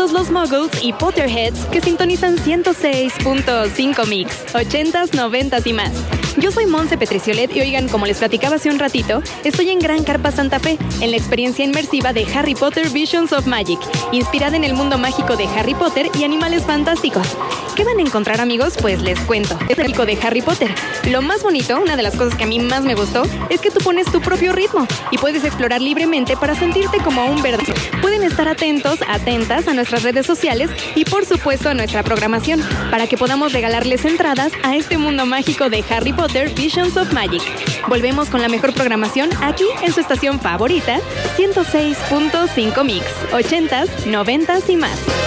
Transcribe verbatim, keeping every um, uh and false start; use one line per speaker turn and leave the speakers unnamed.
todos los muggles y Potterheads que sintonizan ciento seis punto cinco Mix, ochentas, noventas y más. Yo soy Monse Petriciolet y oigan, como les platicaba hace un ratito, estoy en Gran Carpa Santa Fe, en la experiencia inmersiva de Harry Potter Visions of Magic, inspirada en el mundo mágico de Harry Potter y animales fantásticos. ¿Qué van a encontrar, amigos? Pues les cuento. Es el mágico de Harry Potter. Lo más bonito, una de las cosas que a mí más me gustó, es que tú pones tu propio ritmo y puedes explorar libremente para sentirte como un verdadero. Pueden estar atentos, atentas a nuestras redes sociales y por supuesto a nuestra programación, para que podamos regalarles entradas a este mundo mágico de Harry Potter Visions of Magic. Volvemos con la mejor programación aquí en su estación favorita, ciento seis punto cinco Mix, ochentas, noventas y más.